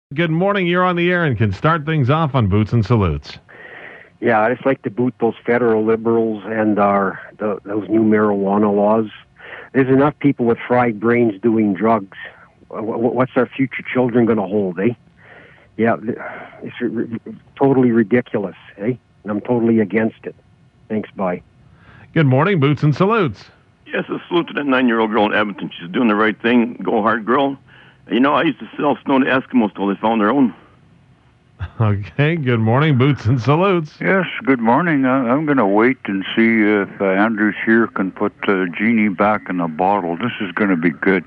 Good morning. You're on the air and can start things off on Boots and Salutes. Yeah, I just like to boot those federal liberals and those new marijuana laws. There's enough people with fried brains doing drugs. What's our future children going to hold, eh? Yeah, it's totally ridiculous, eh? And I'm totally against it. Thanks, bye. Good morning, Boots and Salutes. Yes, a salute to that 9-year-old girl in Edmonton. She's doing the right thing. Go hard, girl. You know, I used to sell snow to Eskimos till they found their own. Okay, good morning, Boots and Salutes. Yes, good morning. I'm going to wait and see if Andrew Scheer can put Genie back in the bottle. This is going to be good.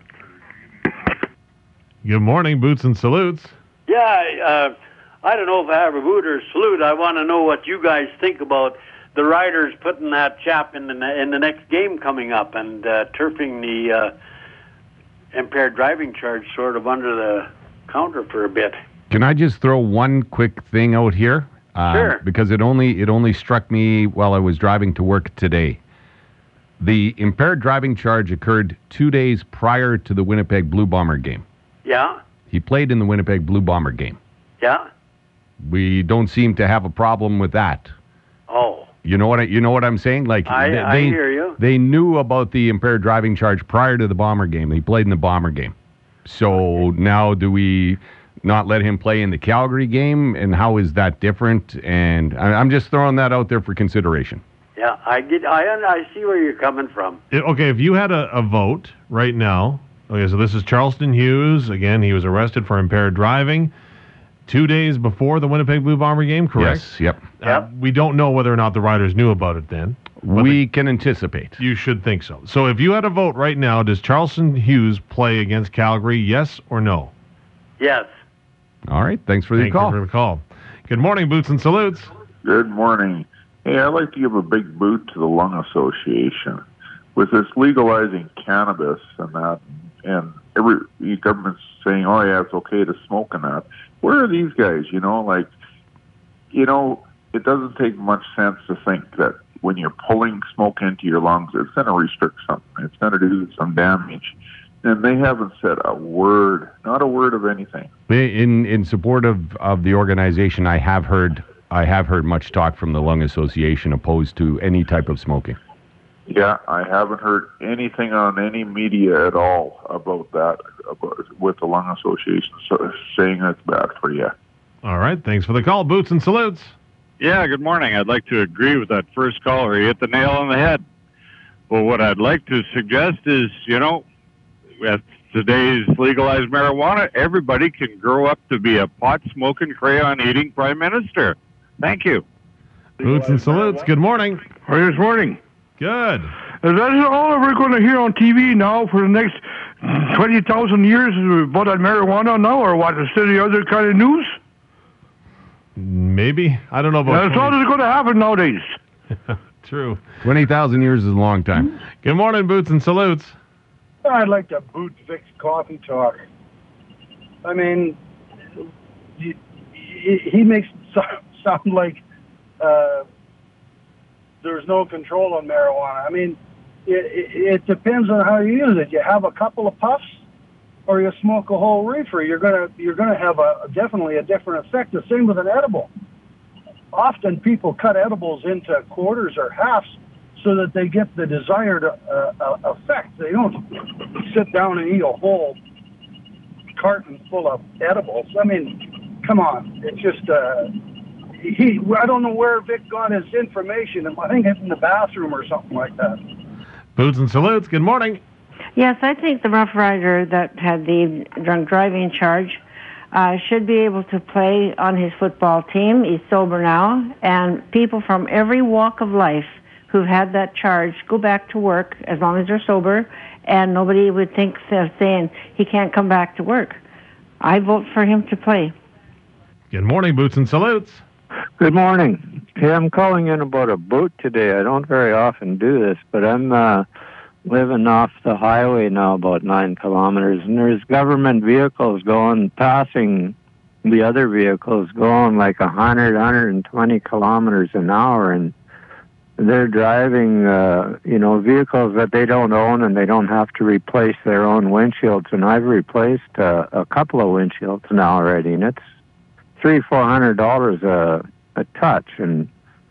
Good morning, Boots and Salutes. Yeah, I don't know if I have a boot or salute. I want to know what you guys think about the Riders putting that chap in the next game coming up and turfing the impaired driving charge sort of under the counter for a bit. Can I just throw one quick thing out here? Sure. Because it only struck me while I was driving to work today. The impaired driving charge occurred 2 days prior to the Winnipeg Blue Bomber game. Yeah. He played in the Winnipeg Blue Bomber game. Yeah. We don't seem to have a problem with that. Oh. You know what I'm saying? Like I hear you. They knew about the impaired driving charge prior to the Bomber game. He played in the Bomber game. So now do we not let him play in the Calgary game? And how is that different? And I'm just throwing that out there for consideration. Yeah, I see where you're coming from. Okay, if you had a vote right now, okay, so this is Charleston Hughes. Again, he was arrested for impaired driving 2 days before the Winnipeg Blue Bomber game, correct? Yes, yep. We don't know whether or not the Riders knew about it then. We can anticipate. You should think so. So if you had a vote right now, does Charleston Hughes play against Calgary, yes or no? Yes. All right, thanks for the call. Thank you for the call. Good morning, Boots and Salutes. Good morning. Hey, I'd like to give a big boot to the Lung Association. With this legalizing cannabis and that, and every government's saying, oh yeah, it's okay to smoke and that. Where are these guys? It doesn't take much sense to think that when you're pulling smoke into your lungs, it's going to restrict something. It's going to do some damage. And they haven't said a word, not a word of anything. In support of the organization, I have heard much talk from the Lung Association opposed to any type of smoking. Yeah, I haven't heard anything on any media at all about that, with the Lung Association saying it's bad for you. All right, thanks for the call, Boots and Salutes. Yeah, good morning. I'd like to agree with that first caller. He hit the nail on the head. But what I'd like to suggest is, with today's legalized marijuana, everybody can grow up to be a pot-smoking, crayon-eating prime minister. Thank you. Boots and Salutes, good morning. How are you this morning? Good. Is that all we're going to hear on TV now for the next 20,000 years about that marijuana now, or what? Instead of the other kind of news? Maybe. I don't know about That's all that's going to happen nowadays. True. 20,000 years is a long time. Good morning, Boots and Salutes. I'd like to boot Vic's coffee talk. I mean, he makes it sound like there's no control on marijuana. I mean, it depends on how you use it. You have a couple of puffs, or you smoke a whole reefer. You're gonna have definitely a different effect. The same with an edible. Often people cut edibles into quarters or halves so that they get the desired effect. They don't sit down and eat a whole carton full of edibles. I mean, come on. It's just I don't know where Vic got his information. I think it's in the bathroom or something like that. Boots and Salutes, good morning. Yes, I think the Rough Rider that had the drunk driving charge should be able to play on his football team. He's sober now, and people from every walk of life who've had that charge go back to work as long as they're sober, and nobody would think of saying he can't come back to work. I vote for him to play. Good morning, Boots and Salutes. Good morning. Hey, I'm calling in about a boot today. I don't very often do this, but I'm living off the highway now about 9 kilometers, and there's government vehicles passing the other vehicles going like 100, 120 kilometers an hour, and they're driving, vehicles that they don't own, and they don't have to replace their own windshields. And I've replaced a couple of windshields now already, and it's $300-400 a touch. And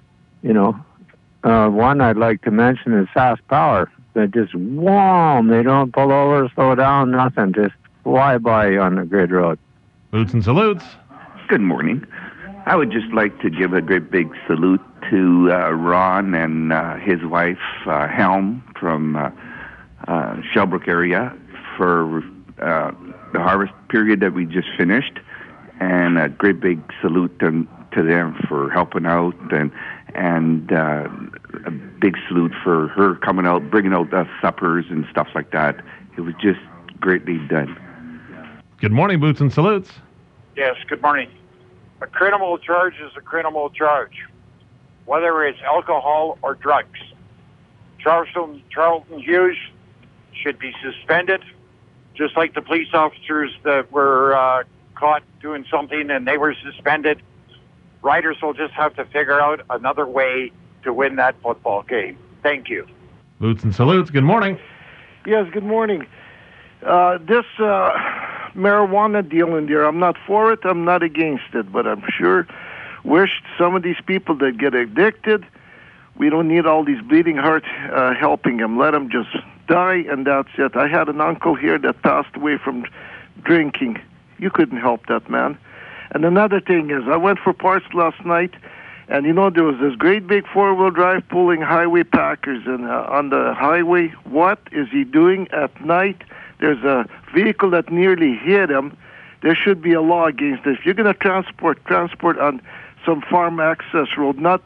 one I'd like to mention is Fast Power. They just wham! They don't pull over, slow down, nothing. Just fly by on the grid road. Boots and salutes. Good morning. I would just like to give a great big salute to Ron and his wife, Helm, from Shelbrook area for the harvest period that we just finished. And a great big salute to them for helping out, and a big salute for her coming out, bringing out the suppers and stuff like that. It was just greatly done. Good morning, Boots and salutes. Yes, good morning. A criminal charge is a criminal charge, whether it's alcohol or drugs. Charlton Hughes should be suspended, just like the police officers that were caught doing something and they were suspended. Riders will just have to figure out another way to win that football game. Thank you. Boots and salutes. Good morning. Yes, good morning. This marijuana deal in there, I'm not for it, I'm not against it, but I'm sure wish some of these people that get addicted, we don't need all these bleeding hearts helping them. Let them just die, and that's it. I had an uncle here that passed away from drinking. You couldn't help that, man. And another thing is, I went for parts last night, and there was this great big four-wheel drive pulling highway packers on the highway. What is he doing at night? There's a vehicle that nearly hit him. There should be a law against this. If you're going to transport on some farm access road, not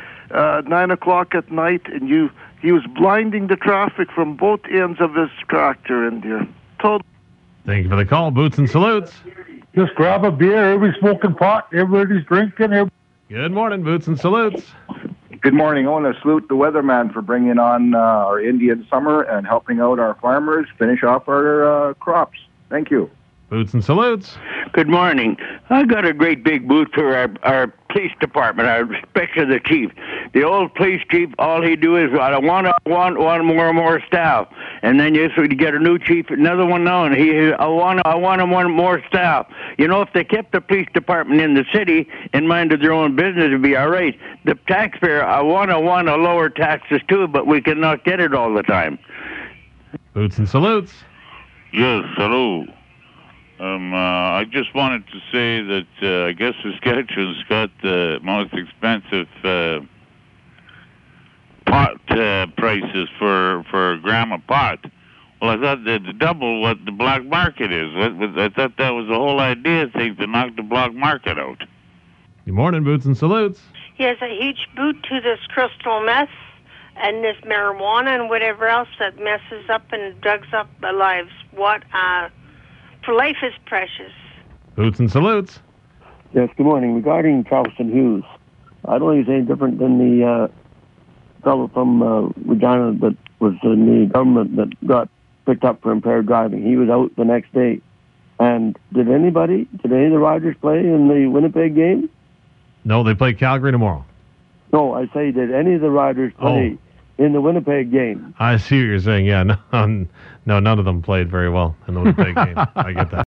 9 o'clock at night, and he was blinding the traffic from both ends of his tractor in there. Thank you for the call, Boots and salutes. Just grab a beer. Everybody's smoking pot. Everybody's drinking. Good morning, Boots and salutes. Good morning. I want to salute the weatherman for bringing on our Indian summer and helping out our farmers finish off our crops. Thank you. Boots and salutes. Good morning. I got a great big boot for our police department. I respect to the chief. The old police chief, all he do is I want more staff, and then you get a new chief, another one now, and I want more staff. If they kept the police department in the city and minded their own business, it'd be all right. The taxpayer, I want to lower taxes too, but we cannot get it all the time. Boots and salutes. Yes, hello. I just wanted to say that I guess Saskatchewan's got the most expensive pot prices for a gram of pot. Well, I thought they'd double what the black market is. I thought that was the whole idea, to knock the black market out. Good morning, Boots and salutes. Yes, a huge boot to this crystal meth and this marijuana and whatever else that messes up and drugs up the lives. For life is precious. Boots and salutes. Yes, good morning. Regarding Charleston Hughes, I don't think he's any different than the fellow from Regina that was in the government that got picked up for impaired driving. He was out the next day. And did any of the Riders play in the Winnipeg game? No, they play Calgary tomorrow. No, I say, did any of the Riders play in the Winnipeg game? I see what you're saying. Yeah, no, none of them played very well in the Winnipeg game. I get that.